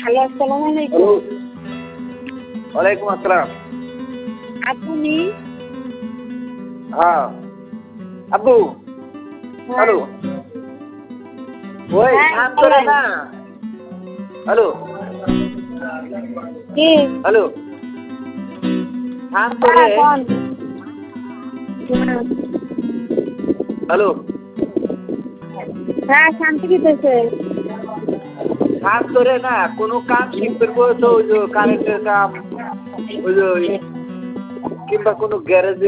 Hello, আসসালামু আলাইকুম। ওয়ালাইকুম আসসালাম। আপনি? হ্যাঁ আব্বু। হ্যাঁ। হ্যালো। ওই হ্যাঁ, কাম করে বলেন। না। হ্যালো। কি? হ্যালো। কাম করে। হ্যাঁ, কোন? হুম। হ্যালো। হ্যাঁ, শান্তি দিতেছে। কাম করে না, কোনো কাম শিখবে তো ওই যে কারেন্টের কাম, ওই যে কিংবা কোনো গ্যারেজে